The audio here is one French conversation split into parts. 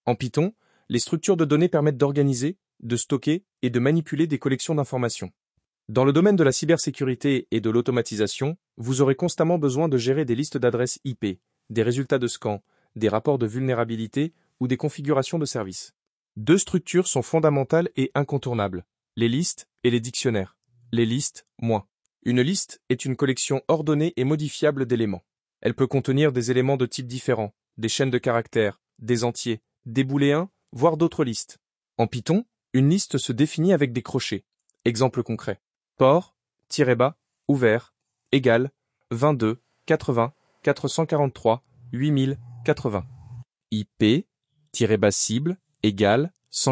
En Python, les structures de données permettent d'organiser, de stocker et de manipuler des collections d'informations. Dans le domaine de la cybersécurité et de l'automatisation, vous aurez constamment besoin de gérer des listes d'adresses IP, des résultats de scan, des rapports de vulnérabilité ou des configurations de services. Deux structures sont fondamentales et incontournables, les listes et les dictionnaires. Les listes, moins. Une liste est une collection ordonnée et modifiable d'éléments. Elle peut contenir des éléments de types différents, des chaînes de caractères, des entiers, des booléens, voire d'autres listes. En Python, une liste se définit avec des crochets. Exemple concret. Port, tiré-bas, ouvert, égale, 22, 80, 443, 8080. IP, tiré-bas cible, égale,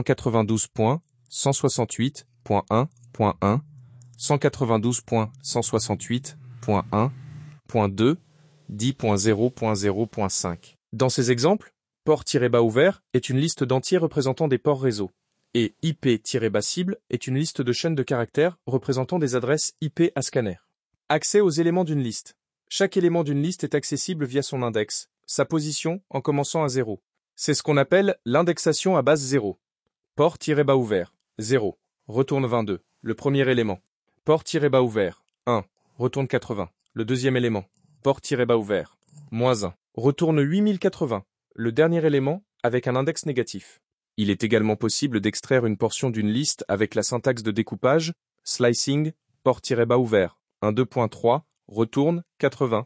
192.168.1.1, 192.168.1.2, 10.0.0.5. Dans ces exemples, port-bas ouvert est une liste d'entiers représentant des ports réseau, et IP-bas cible est une liste de chaînes de caractères représentant des adresses IP à scanner. Accès aux éléments d'une liste. Chaque élément d'une liste est accessible via son index, sa position en commençant à 0. C'est ce qu'on appelle l'indexation à base 0. Port-bas ouvert, 0, retourne 22, le premier élément. Port-bas ouvert, 1, retourne 80, le deuxième élément. Port-bas ouvert, moins 1, retourne 8080, le dernier élément avec un index négatif. Il est également possible d'extraire une portion d'une liste avec la syntaxe de découpage, slicing, port-bas ouvert, 1.2.3, retourne 80,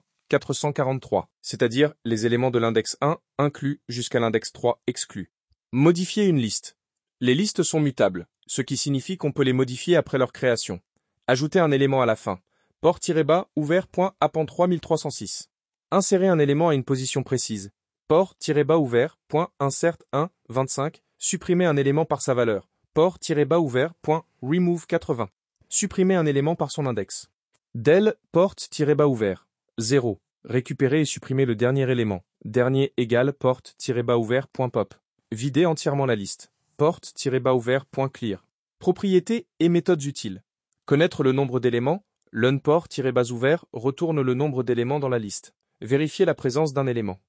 443, c'est-à-dire les éléments de l'index 1 inclus jusqu'à l'index 3 exclus. Modifier une liste. Les listes sont mutables, ce qui signifie qu'on peut les modifier après leur création. Ajouter un élément à la fin. Port-bas ouvert.append3 1306. Insérer un élément à une position précise. Port-bas ouvert.insert1 25. Supprimer un élément par sa valeur. Port-bas ouvert.remove80. Supprimer un élément par son index. Del port-bas ouvert. 0. Récupérer et supprimer le dernier élément. Dernier égale port-bas ouvert.pop. Vider entièrement la liste. Port-bas ouvert.clear. Propriétés et méthodes utiles. Connaître le nombre d'éléments. L'unport-bas ouvert retourne le nombre d'éléments dans la liste. Vérifier la présence d'un élément.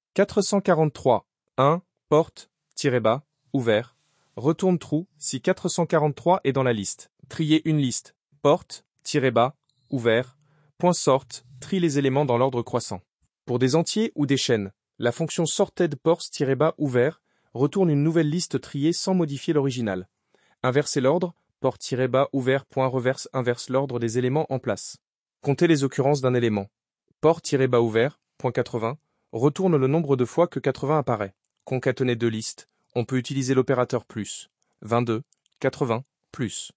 443. 1. Port-bas ouvert. Retourne true si 443 est dans la liste. Trier une liste. Port-bas ouvert. .sort trie les éléments dans l'ordre croissant. Pour des entiers ou des chaînes, la fonction sorted-port-bas ouvert retourne une nouvelle liste triée sans modifier l'original. Inverser l'ordre, port-bas ouvert.reverse inverse l'ordre des éléments en place. Compter les occurrences d'un élément. Port-bas ouvert.80 retourne le nombre de fois que 80 apparaît. Concatener deux listes. On peut utiliser l'opérateur plus. 22, 80, plus.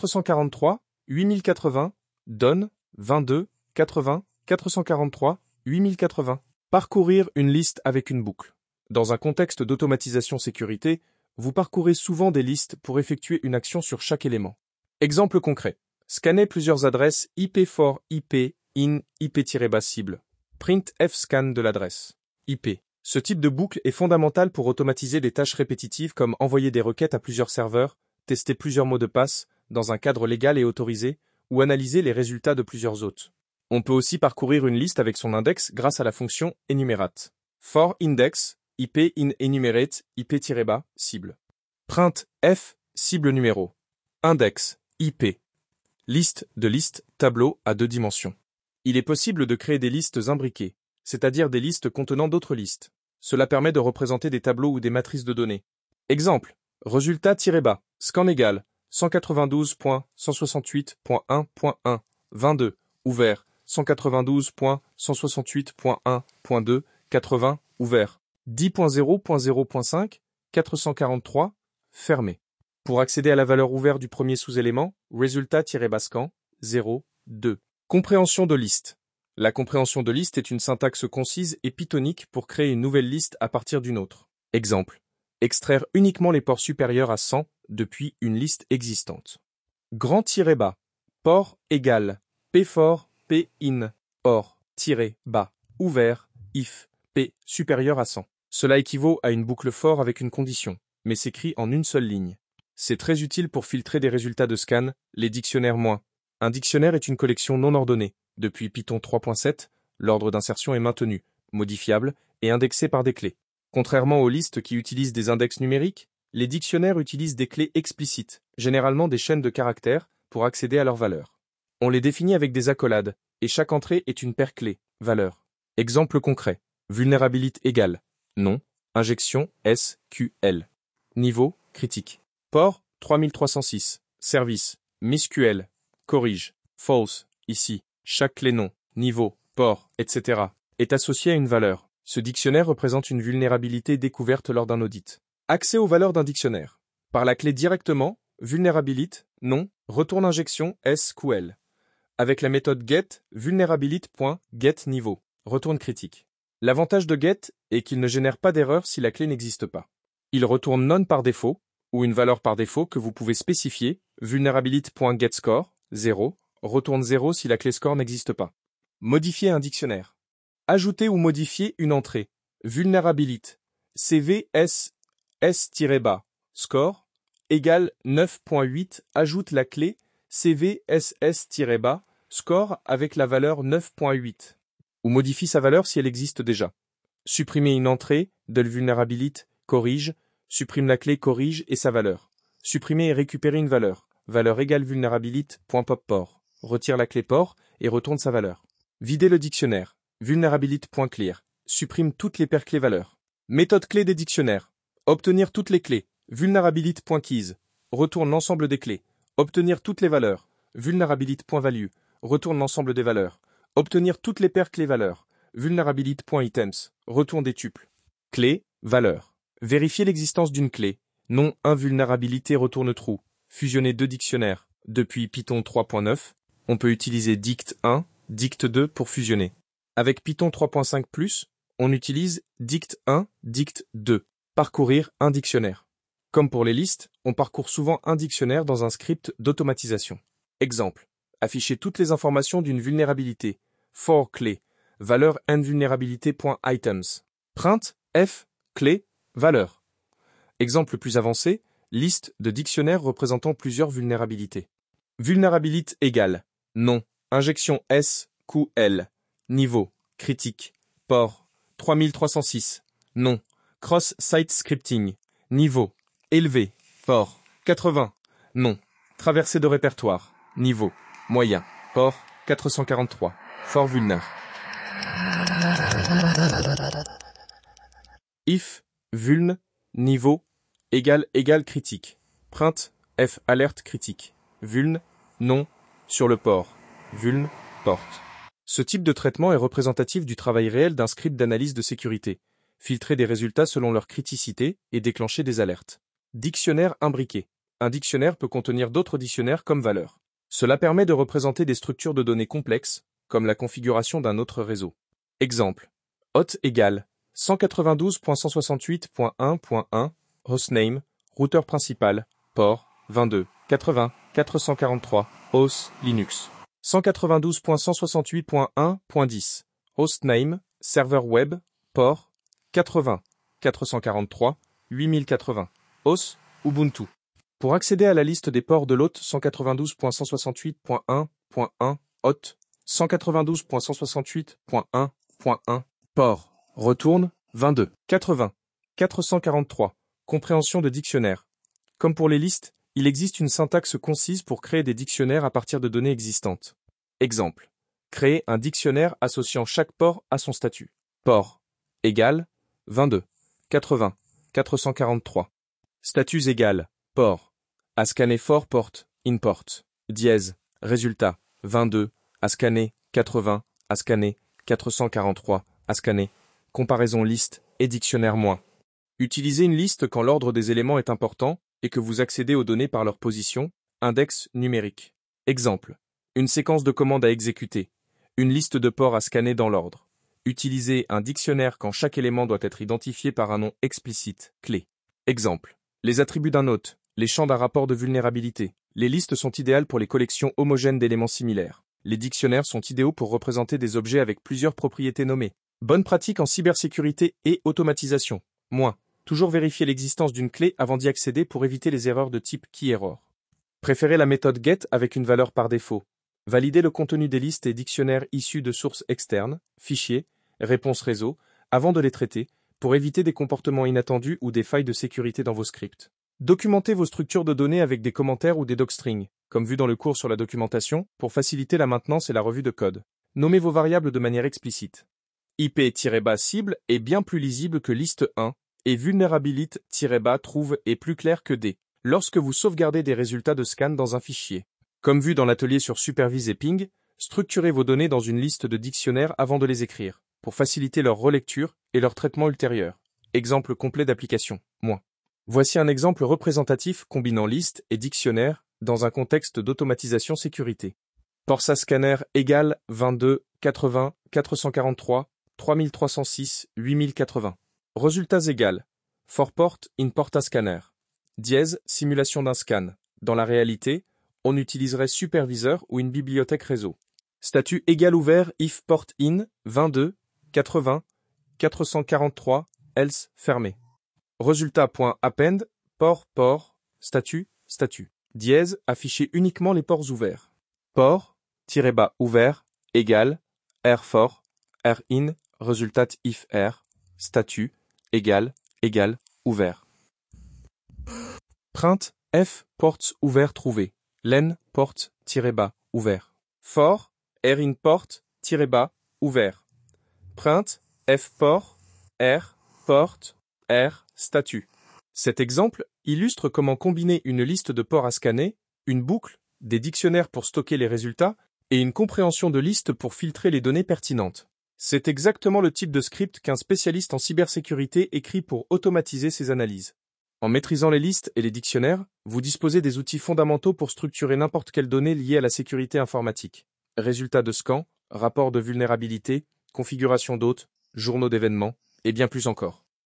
443, 8080, donne 22, 80, 443, 8080. Parcourir une liste avec une boucle. Dans un contexte d'automatisation sécurité, vous parcourez souvent des listes pour effectuer une action sur chaque élément. Exemple concret. Scanner plusieurs adresses IP for IP in IP-bas cible. Print fscan de l'adresse. IP. Ce type de boucle est fondamental pour automatiser des tâches répétitives comme envoyer des requêtes à plusieurs serveurs, tester plusieurs mots de passe dans un cadre légal et autorisé, ou analyser les résultats de plusieurs hôtes. On peut aussi parcourir une liste avec son index grâce à la fonction enumerate. For index, IP in enumerate, IP-bas, cible. Print F, cible numéro. Index, IP. Liste de listes, tableau à 2 dimensions. Il est possible de créer des listes imbriquées, c'est-à-dire des listes contenant d'autres listes. Cela permet de représenter des tableaux ou des matrices de données. Exemple, résultat-bas, scan égale 192.168.1.1, 22, ouvert, 192.168.1.2, 80, ouvert, 10.0.0.5, 443, fermé. Pour accéder à la valeur ouverte du premier sous-élément, résultat-bas scan, 0, 2. Compréhension de liste. La compréhension de liste est une syntaxe concise et pythonique pour créer une nouvelle liste à partir d'une autre. Exemple. Extraire uniquement les ports supérieurs à 100 depuis une liste existante. Grand-bas. Port égale P for P in. Or-bas. Ouvert. If. P supérieur à 100. Cela équivaut à une boucle for avec une condition, mais s'écrit en une seule ligne. C'est très utile pour filtrer des résultats de scan, les dictionnaires moins. Un dictionnaire est une collection non ordonnée. Depuis Python 3.7, l'ordre d'insertion est maintenu, modifiable et indexé par des clés. Contrairement aux listes qui utilisent des index numériques, les dictionnaires utilisent des clés explicites, généralement des chaînes de caractères, pour accéder à leurs valeurs. On les définit avec des accolades, et chaque entrée est une paire clé, valeur. Exemple concret. Vulnerability égale nom, injection SQL. Niveau critique. Port 3306. Service MySQL. Corrige. False. Ici. Chaque clé nom, niveau, port, etc. est associée à une valeur. Ce dictionnaire représente une vulnérabilité découverte lors d'un audit. Accès aux valeurs d'un dictionnaire. Par la clé directement, vulnerability, nom, retourne injection SQL. Avec la méthode get, vulnerability.getNiveau, retourne critique. L'avantage de get est qu'il ne génère pas d'erreur si la clé n'existe pas. Il retourne none par défaut, ou une valeur par défaut que vous pouvez spécifier, vulnerability.getScore, 0, retourne 0 si la clé score n'existe pas. Modifier un dictionnaire. Ajouter ou modifier une entrée. Vulnerability, CVS S-bas, score, égale 9.8, ajoute la clé CVSS-bas, score avec la valeur 9.8. Ou modifie sa valeur si elle existe déjà. Supprimer une entrée, del vulnerability, corrige, supprime la clé corrige et sa valeur. Supprimer et récupérer une valeur, valeur égale vulnerability.popport. Retire la clé port et retourne sa valeur. Vider le dictionnaire, vulnerability.clear, supprime toutes les paires clés valeurs. Méthode clé des dictionnaires. Obtenir toutes les clés, vulnerability.keys, retourne l'ensemble des clés. Obtenir toutes les valeurs, vulnerability.value, retourne l'ensemble des valeurs. Obtenir toutes les paires clés valeurs, vulnerability.items, retourne des tuples. Clé, valeur. Vérifier l'existence d'une clé. Nom invulnérabilité retourne true. Fusionner deux dictionnaires. Depuis Python 3.9, on peut utiliser dict1, dict2 pour fusionner. Avec Python 3.5+, on utilise dict1, dict2. Parcourir un dictionnaire. Comme pour les listes, on parcourt souvent un dictionnaire dans un script d'automatisation. Exemple. Afficher toutes les informations d'une vulnérabilité. For clé. Valeur invulnerabilité.items. Print f clé valeur. Exemple plus avancé. Liste de dictionnaires représentant plusieurs vulnérabilités. Vulnerability égale nom, injection SQL, niveau, critique, port, 3306, nom, cross-site scripting, niveau, élevé, port, 80, nom, traversée de répertoire, niveau, moyen, port, 443, fort vulner. If, vuln, niveau, égale critique. Print, f alerte critique. Vuln, non, sur le port. Vuln, porte. Ce type de traitement est représentatif du travail réel d'un script d'analyse de sécurité. Filtrer des résultats selon leur criticité et déclencher des alertes. Dictionnaire imbriqué. Un dictionnaire peut contenir d'autres dictionnaires comme valeur. Cela permet de représenter des structures de données complexes, comme la configuration d'un autre réseau. Exemple. Hot égale 192.168.1.1, hostname, routeur principal, port, 22, 80, 443, OS, Linux. 192.168.1.10, hostname, serveur web, port, 80, 443, 8080, OS, Ubuntu. Pour accéder à la liste des ports de l'hôte 192.168.1.1, hôte, 192.168.1.1, port, retourne, 22, 80, 443, compréhension de dictionnaire. Comme pour les listes, il existe une syntaxe concise pour créer des dictionnaires à partir de données existantes. Exemple. Créer un dictionnaire associant chaque port à son statut. Port égale 22, 80, 443. Status égale port. À scanner for port, import. Dièse. Résultat. 22, à scanner, 80, à scanner, 443, à scanner. Comparaison liste et dictionnaire moins. Utilisez une liste quand l'ordre des éléments est important et que vous accédez aux données par leur position, index numérique. Exemple. Une séquence de commandes à exécuter. Une liste de ports à scanner dans l'ordre. Utilisez un dictionnaire quand chaque élément doit être identifié par un nom explicite, clé. Exemple. Les attributs d'un hôte, les champs d'un rapport de vulnérabilité. Les listes sont idéales pour les collections homogènes d'éléments similaires. Les dictionnaires sont idéaux pour représenter des objets avec plusieurs propriétés nommées. Bonne pratique en cybersécurité et automatisation. Moins. Toujours vérifier l'existence d'une clé avant d'y accéder pour éviter les erreurs de type key-error. Préférez la méthode get avec une valeur par défaut. Validez le contenu des listes et dictionnaires issus de sources externes, fichiers, réponses réseau, avant de les traiter, pour éviter des comportements inattendus ou des failles de sécurité dans vos scripts. Documentez vos structures de données avec des commentaires ou des docstrings, comme vu dans le cours sur la documentation, pour faciliter la maintenance et la revue de code. Nommez vos variables de manière explicite. IP-cible est bien plus lisible que liste 1, et vulnerability-trouve est plus clair que D. Lorsque vous sauvegardez des résultats de scan dans un fichier. Comme vu dans l'atelier sur Supervise et Ping, structurez vos données dans une liste de dictionnaires avant de les écrire, pour faciliter leur relecture et leur traitement ultérieur. Exemple complet d'application. Voici un exemple représentatif combinant liste et dictionnaire dans un contexte d'automatisation sécurité. Porsa scanner égale 22 80 443 3306 8080. Résultats égales for port in porta scanner. Dièse simulation d'un scan. Dans la réalité, on utiliserait superviseur ou une bibliothèque réseau. Statut égal ouvert if port in 22 80 443 else fermé. Résultat.append port statut dièse afficher uniquement les ports ouverts. Port-ouvert égale r in résultat if r statut égale ouvert. Print f ports ouvert trouvé. Len port-ouvert. For r in port-ouvert. Print f port r statut. Cet exemple illustre comment combiner une liste de ports à scanner, une boucle, des dictionnaires pour stocker les résultats et une compréhension de liste pour filtrer les données pertinentes. C'est exactement le type de script qu'un spécialiste en cybersécurité écrit pour automatiser ses analyses. En maîtrisant les listes et les dictionnaires, vous disposez des outils fondamentaux pour structurer n'importe quelle donnée liée à la sécurité informatique. Résultats de scan, rapports de vulnérabilité, configuration d'hôtes, journaux d'événements, et bien plus encore.